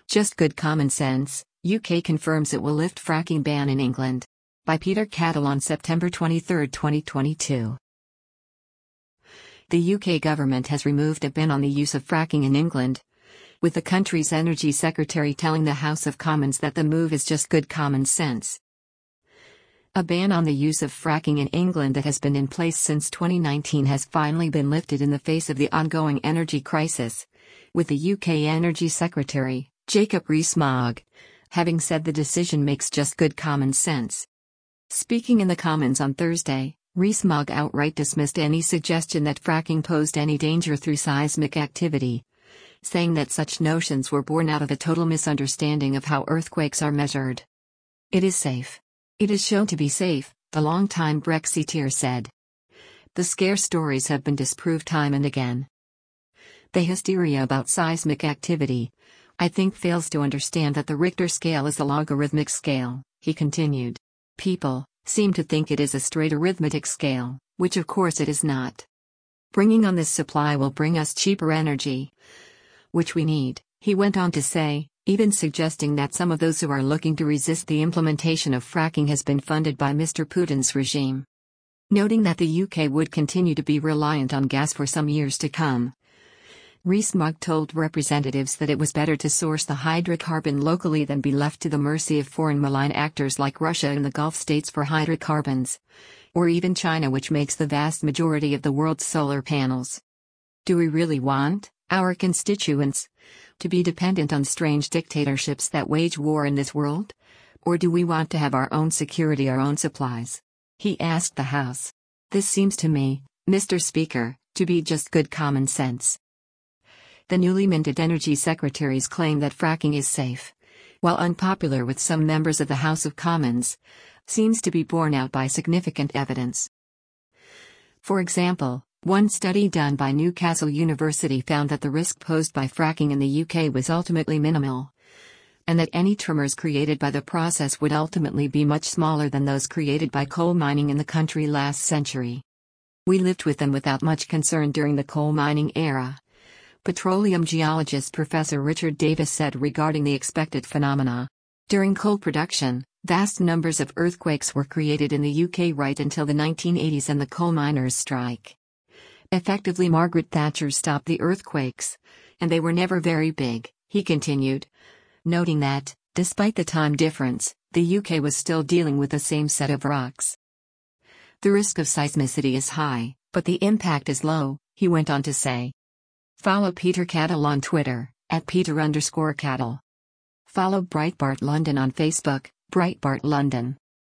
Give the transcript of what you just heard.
Just good common sense. UK confirms it will lift fracking ban in England. By Peter Cattle on September 23, 2022. The UK government has removed a ban on the use of fracking in England, with the country's Energy Secretary telling the House of Commons that the move is just good common sense. A ban on the use of fracking in England that has been in place since 2019 has finally been lifted in the face of the ongoing energy crisis, with the UK Energy Secretary, Jacob Rees-Mogg, having said the decision makes just good common sense. Speaking in the Commons on Thursday, Rees-Mogg outright dismissed any suggestion that fracking posed any danger through seismic activity, saying that such notions were born out of a total misunderstanding of how earthquakes are measured. It is safe. It is shown to be safe, the longtime Brexiteer said. The scare stories have been disproved time and again. The hysteria about seismic activity, I think, fails to understand that the Richter scale is a logarithmic scale, he continued. People seem to think it is a straight arithmetic scale, which of course it is not. Bringing on this supply will bring us cheaper energy, which we need, he went on to say, even suggesting that some of those who are looking to resist the implementation of fracking has been funded by Mr. Putin's regime. Noting that the UK would continue to be reliant on gas for some years to come, Rees-Mogg told representatives that it was better to source the hydrocarbon locally than be left to the mercy of foreign malign actors like Russia and the Gulf states for hydrocarbons, or even China, which makes the vast majority of the world's solar panels. Do we really want our constituents to be dependent on strange dictatorships that wage war in this world? Or do we want to have our own security, our own supplies? He asked the House. This seems to me, Mr. Speaker, to be just good common sense. The newly minted Energy Secretary's claim that fracking is safe, while unpopular with some members of the House of Commons, seems to be borne out by significant evidence. For example, one study done by Newcastle University found that the risk posed by fracking in the UK was ultimately minimal, and that any tremors created by the process would ultimately be much smaller than those created by coal mining in the country last century. We lived with them without much concern during the coal mining era, petroleum geologist Professor Richard Davis said regarding the expected phenomena. During coal production, vast numbers of earthquakes were created in the UK right until the 1980s and the coal miners' strike. Effectively, Margaret Thatcher stopped the earthquakes, and they were never very big, he continued, noting that, despite the time difference, the UK was still dealing with the same set of rocks. The risk of seismicity is high, but the impact is low, he went on to say. Follow Peter Cattle on Twitter, @Peter_Cattle. Follow Breitbart London on Facebook, Breitbart London.